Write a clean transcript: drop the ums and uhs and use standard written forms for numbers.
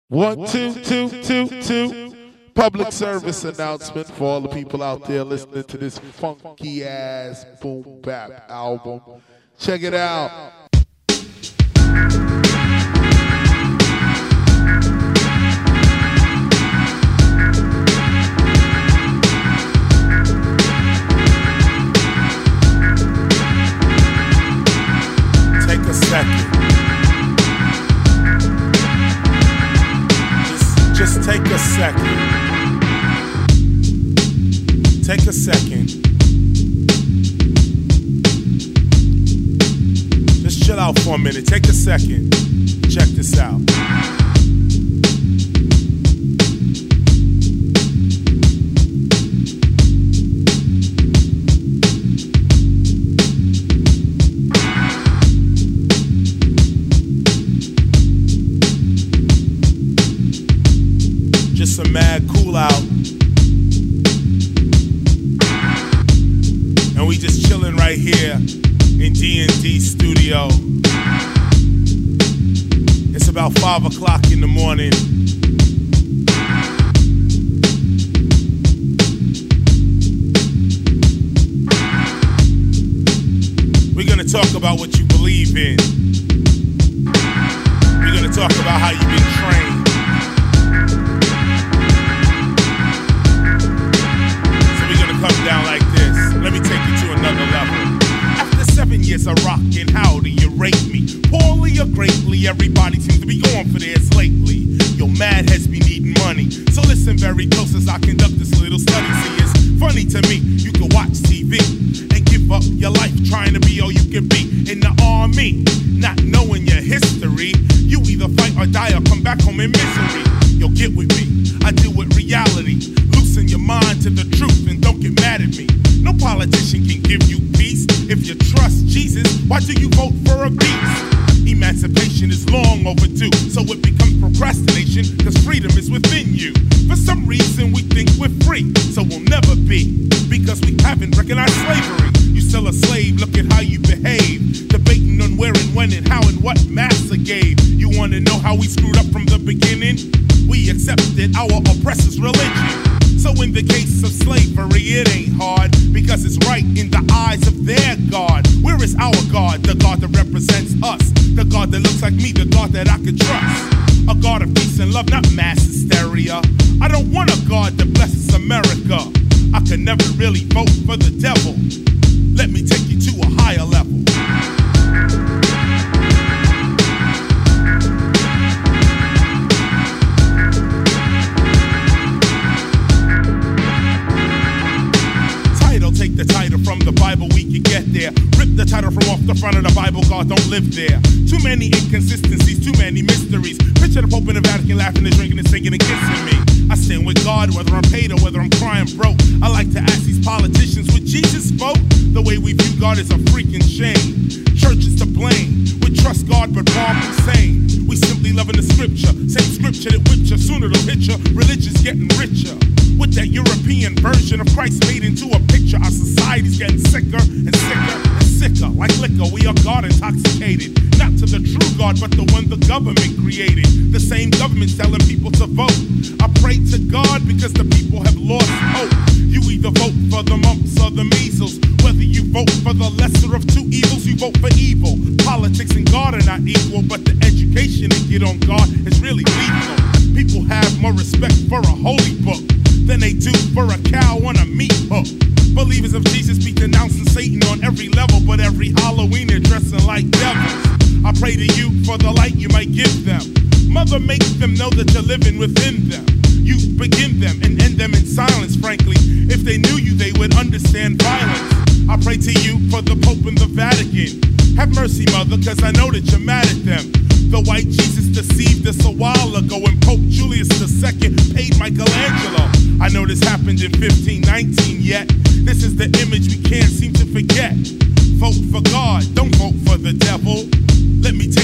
One, two, two, two, two. Public service announcement for all the people out there listening to this funky ass boom bap album. Check it out. Take a second. Just take a second. Take a second. Just chill out for a minute. Take a second. Check this out. Just some mad cool out. And we just chilling right here in D&D studio. It's about 5 o'clock in the morning. We're gonna talk about what you believe in. We're gonna talk about how you've been trained. Come down like this. Let me take you to another level. After 7 years of rocking, how do you rate me? Poorly or greatly? Everybody seems to be going for theirs lately. Your mad heads be needing money, so listen very close as I conduct this little study. See, it's funny to me. You can watch TV and give up your life trying to be all you can be in the army, not knowing your history. You either fight or die or come back home in misery. Yo, get with me. I deal with reality. Loosen your mind to the truth and don't get mad at me. No politician can give you peace. If you trust Jesus, why do you vote for a beast? Emancipation is long overdue, so it becomes procrastination, cause freedom is within you. For some reason we think we're free, so we'll never be, because we haven't recognized slavery. You still a slave, look at how you behave, debating on where and when and how and what master gave. You wanna know how we screwed up from the beginning? We accepted our oppressor's religion. So in the case of slavery, it ain't hard, because it's right in the eyes of their God. Where is our God? The God that represents us. The God that looks like me, the God that I can trust. A God of peace and love, not mass hysteria. I don't want a God that blesses America. I could never really vote for the devil. Let me take you to a higher level. Take the title from the Bible, we can get there. Rip the title from off the front of the Bible, God don't live there. Too many inconsistencies, too many mysteries. Picture the Pope in the Vatican laughing and drinking and singing and kissing me. I stand with God, whether I'm paid or whether I'm crying broke. I like to ask these politicians, would Jesus vote? The way we view God is a freaking shame. Church is to blame. We trust God but wrong Hussein. We simply loving the scripture. Same scripture that whips you, sooner it'll hit you. Religion's getting richer. With that European version of Christ made into a picture, our society's getting sicker and sicker and sicker. Like liquor, we are God intoxicated. Not to the true God, but the one the government created. The same government's telling people to vote. I pray to God because the people have lost hope. You either vote for the mumps or the measles. Whether you vote for the lesser of two evils, you vote for evil. Politics and God are not equal, but the education they get on God is really lethal. People have more respect for a holy book than they do for a cow on a meat hook. Believers of Jesus be denouncing Satan on every level, but every Halloween they're dressing like devils. I pray to you for the light you might give them. Mother, make them know that you're living within them. You begin them and end them in silence, frankly. If they knew you, they would understand violence. I pray to you for the Pope and the Vatican. Have mercy, Mother, cause I know that you're mad at them. The white Jesus deceived us a while ago, and Pope Julius II paid Michelangelo. I know this happened in 1519, yet this is the image we can't seem to forget. Vote for God, don't vote for the devil. Let me